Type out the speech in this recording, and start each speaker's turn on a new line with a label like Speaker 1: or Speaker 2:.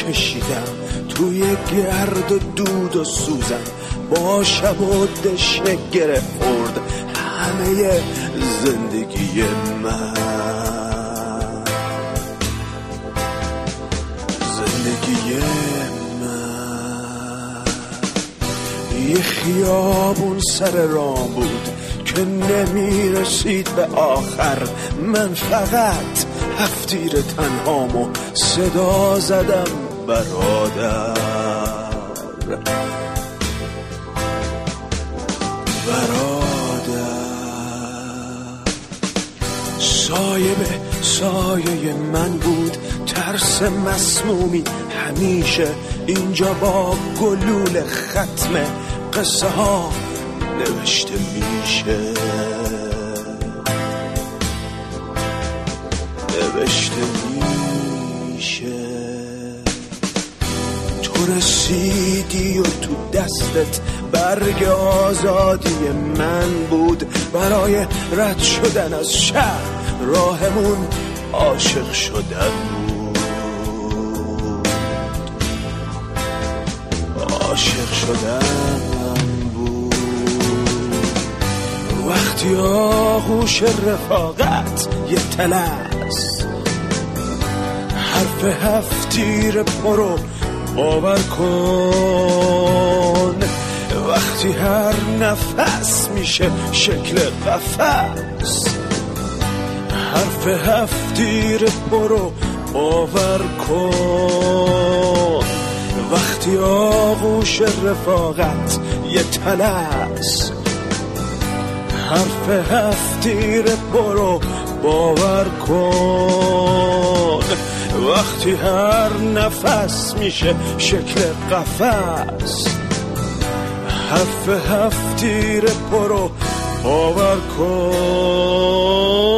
Speaker 1: کشیدم توی گرد و دود و سوزم، با شب و دشنه گره خورد همه زندگی من. زندگی من یه خیابون سر راه بود که نمی رسید به آخر. من فقط هفتیر تنهامو صدا زدم برادر. سایه به سایه من بود، ترس مسمومی همیشه اینجا با گلول ختم قصه ها نوشته میشه. تو رسیدی و تو دستت برگ آزادی من بود. برای رد شدن از شهر راهمون عاشق شدن بود. عاشق شدن بود. وقتی آغوش رفاقت یه تلست، حرف هفتیر پرو باور کن. وقتی هر نفس میشه شکل قفس، حرف هفتیر برو باور کن. وقتی آغوش رفاقت یه تلس، حرف هفتیر برو باور کن. وقتی هر نفس میشه شکل قفس، حرف هفتیر برو باور کن.